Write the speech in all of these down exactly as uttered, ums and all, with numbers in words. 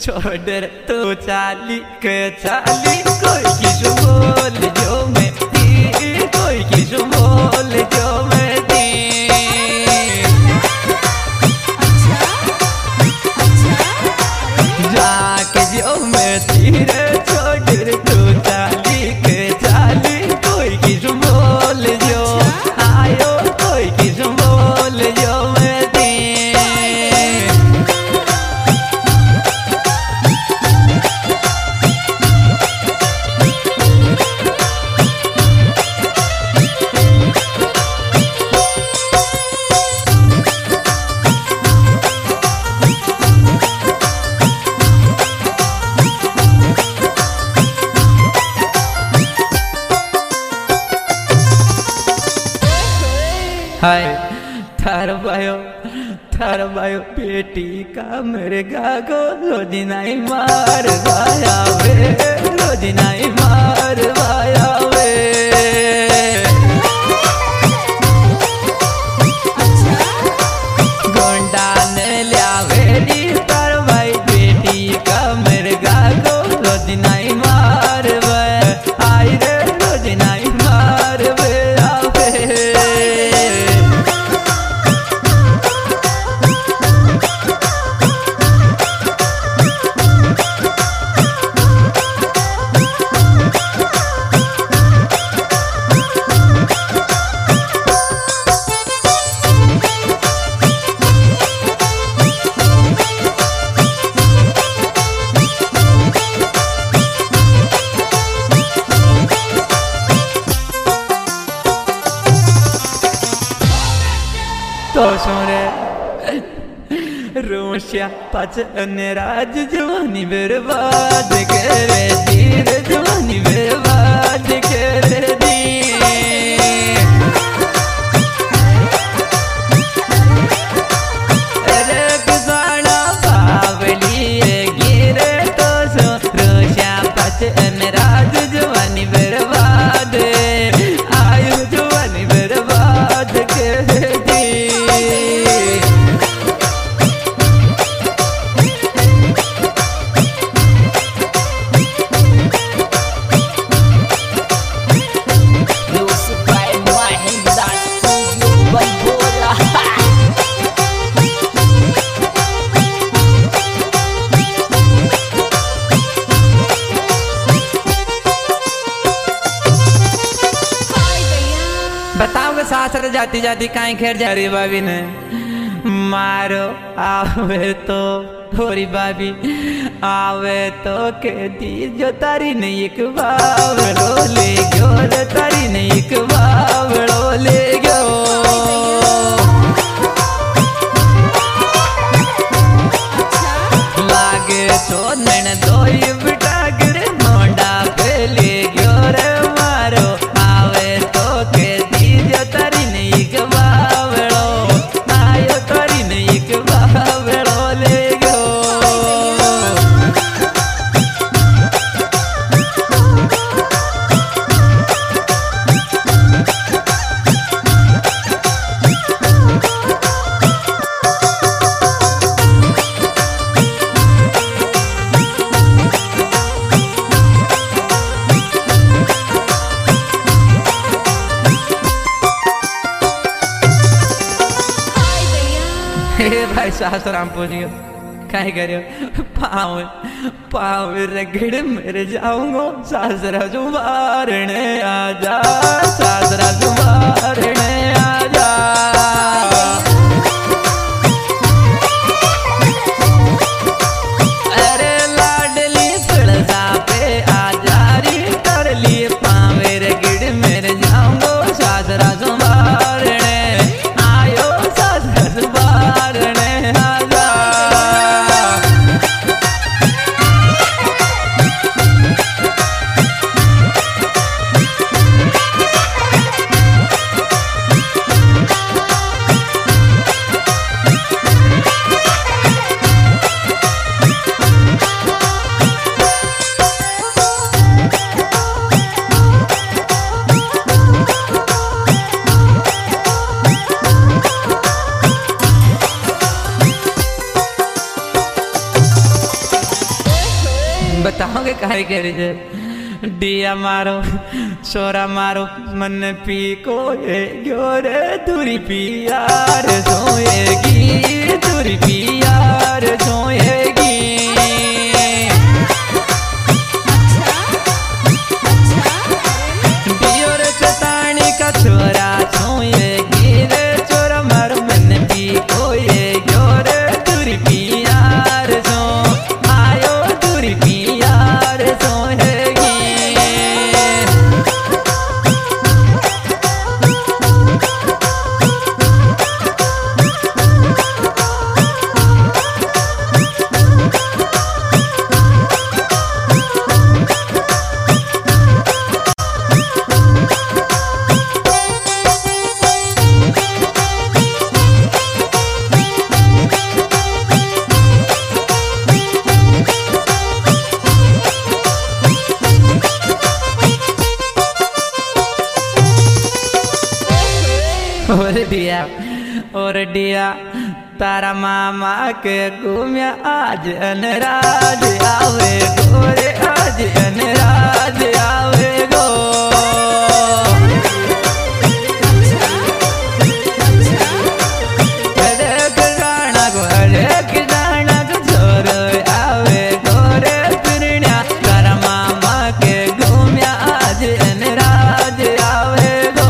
छोड़ तो चाली के चाली कोई किस बोल जो मैं दी कोई किस बोल जो मैं दी जाके जो मैं तीरे छोड़ तो चाली के चाली कोई किस बोल जो आयो कोई किस बोल जो मैं दी हाय थार बायो थार बायो बेटी का मेरे गागो रोदिनाई मार भाया वे रोदिनाई मार भाया वे गोंडा ने लिया वेली तार भाई बेटी का मेरे गागो रोदिनाई मार वे आई रे रोदिनाई मार वे तो सोरे रोशिया पच राज जवानी बर्बाद करे धीर जवानी बर्बाद करे दी अरे गुजारा बावली गिरे तो सो रोशिया पच राज जवानी बर्बाद आयु जवानी बर्बाद करे बताओगे सासर जाती जाती काई खेर जा रही भाभी ने मारो आवे तो थोड़ी भाभी आवे तो के दी जो तारी नहीं एक बावड़ो ले गयो रे तारी नहीं एक बावड़ो ले गयो लागे तो नैन दोई बिटा गिरे मोंडा पे ले गयो रे मारो आवे तो के तारी नहीं गवावड़ो आयो तारी नहीं गवावड़ो ले गो भाई सासराम पहुंचियो कहीं करियो पाँव पाँव रगड़ मेरे जाऊंगो सासरा जुबारने आजा सासरा जुबारने आजा अरे लाडली तुलसा पे आजा री कर लिए पाँव रगड़ मेरे जाऊंगो सासरा जुबारने आयो सासरा जुबारने काई कर डिया मारो छोरा मारो मन पी को रे दूरी पियार सोएगी दूरी पियार सोएगी डियोर चतानी का छोरा सोएगी रे छोरा मारो मन पी को रे दूरी पियार सो आयो दूरी पियार सोएगी और डिया और डिया तारा मामा के घूमिया आज अनराज आवे गोरे आज अनराज आवे गो हरेक गाना को हरेक गाना को छोर आवे गोरे पिरनिया तारा मामा के घूमिया आज अनराज आवे गो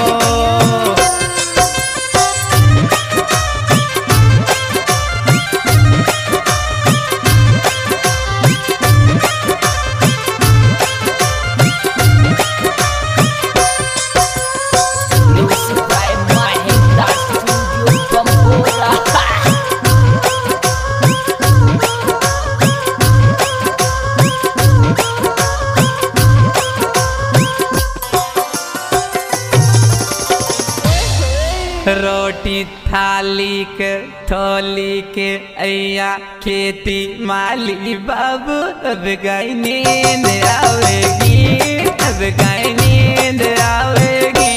रोटी थाली के थोली के अया खेती माली बाबू अब गाय नींद आवेगी अब गाय नींद आवेगी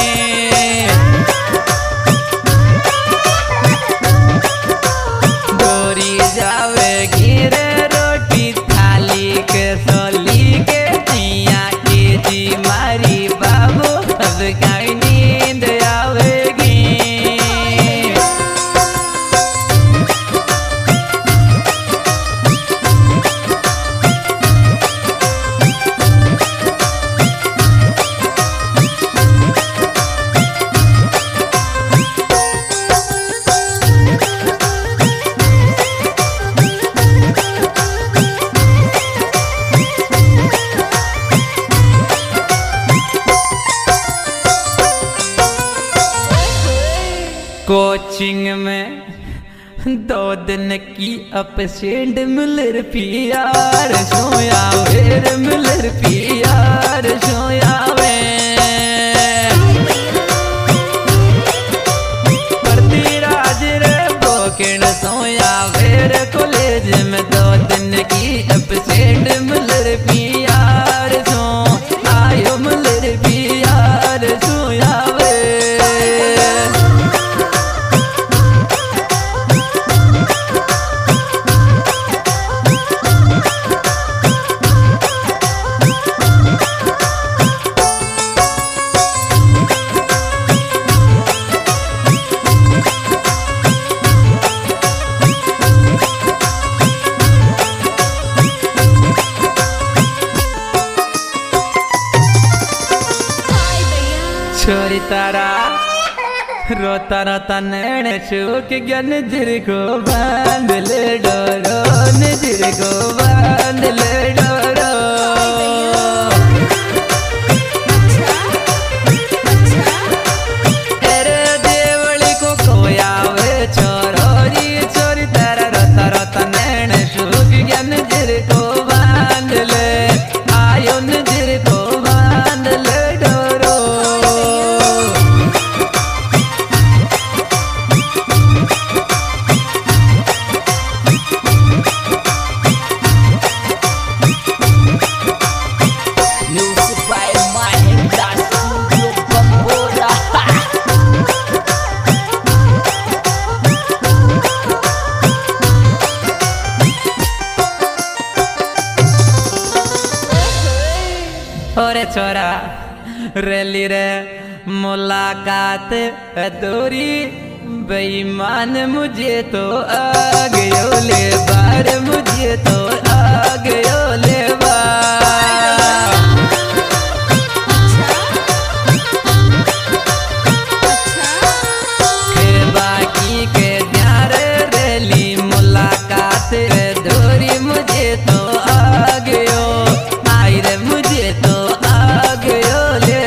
डोरी जावेगी रे रोटी थाली के थोली के अया खेती मारी बाबू अब गाय नींद आवेगी कोचिंग में दो दिन की अपसेंट मिलर पियार सोया वेर मिलर पियार सोया वे पृथ्वीराज रे बोकेण सोया वेर कॉलेज में दो दिन की अपसेंट मिलर पियार सो आयो मिलर पियार सोया वे छोरी तारा रोता रोता नैन चूक गया नजर को बांध ले डोरो नजर को बांध ले डोरो अरे देवली को कोया वे छोरोरी छोरी तारा रोता रोता नैन चूक गया नजर को बांध ले आयो नजर को बांध ले डोरो और छोरा रैली रे मुलाकात अधूरी बेईमान मुझे तो आ गयो ले बार मुझे तो आ गयो ले बार के बाकी के ध्यान रैली मुलाकात अधूरी मुझे तो आ गयो आई रे मुझे तो आ गयो ले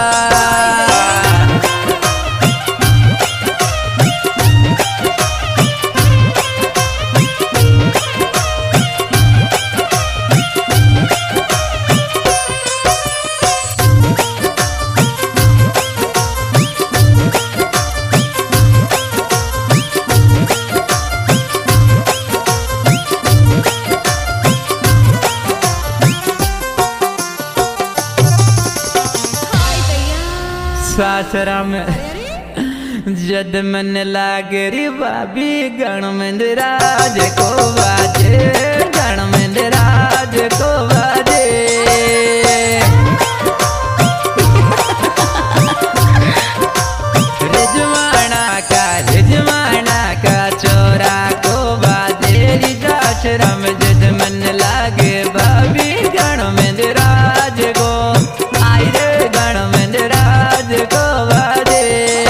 सासरा में जद मन लागे रे बाबी गण में राज को बाजे गण में राज को बाजे रिजवाना का रिजवाना का चोरा को बाजे रिजाशरा में जद मन लागे बाबी गण में राज को आई रे गण में राज को बाजे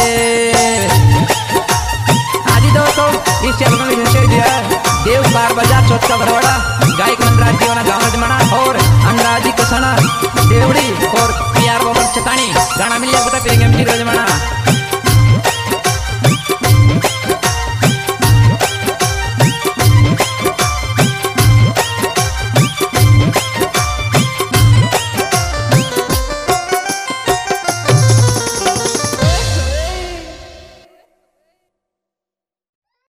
आदि दोस्तों इस चैनल में विशेष दिया देव बार बाजार चौथ का भरवाड़ा गायक मनराज जीवना गाँव मना और अनुराजी कसना देवड़ी और पी आर बोबर चतानी गाना मिल जाए बता पेंगे रजमाना